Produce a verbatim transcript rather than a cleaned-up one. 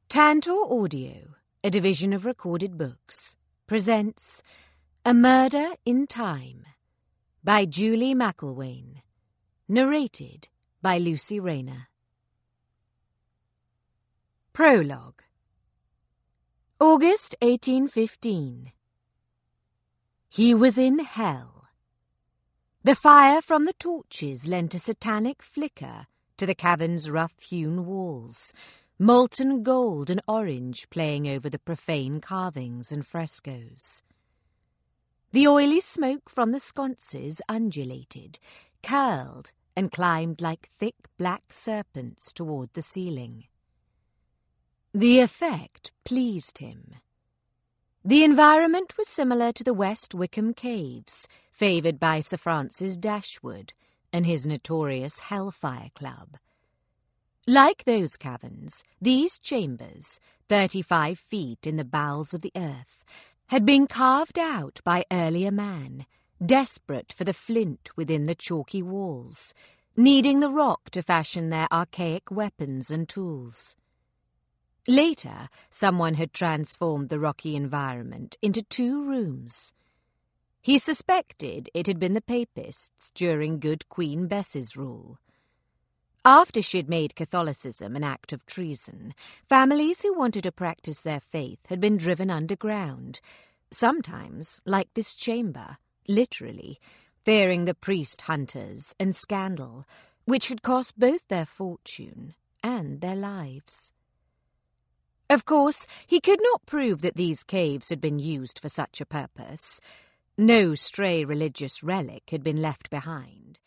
Tantor Audio, a division of Recorded Books, presents A Murder in Time by Julie McElwain, narrated by Lucy Rayner. Prologue. August eighteen fifteen. He was in hell. The fire from the torches lent a satanic flicker to the cavern's rough-hewn walls, molten gold and orange playing over the profane carvings and frescoes. The oily smoke from the sconces undulated, curled, and climbed like thick black serpents toward the ceiling. The effect pleased him. The environment was similar to the West Wickham Caves, favoured by Sir Francis Dashwood and his notorious Hellfire Club. Like those caverns, these chambers, thirty-five feet in the bowels of the earth, had been carved out by earlier man, desperate for the flint within the chalky walls, needing the rock to fashion their archaic weapons and tools. Later, someone had transformed the rocky environment into two rooms. He suspected it had been the Papists during good Queen Bess's rule. After she'd made Catholicism an act of treason, families who wanted to practice their faith had been driven underground, sometimes, like this chamber, literally, fearing the priest hunters and scandal, which had cost both their fortune and their lives. Of course, he could not prove that these caves had been used for such a purpose. No stray religious relic had been left behind,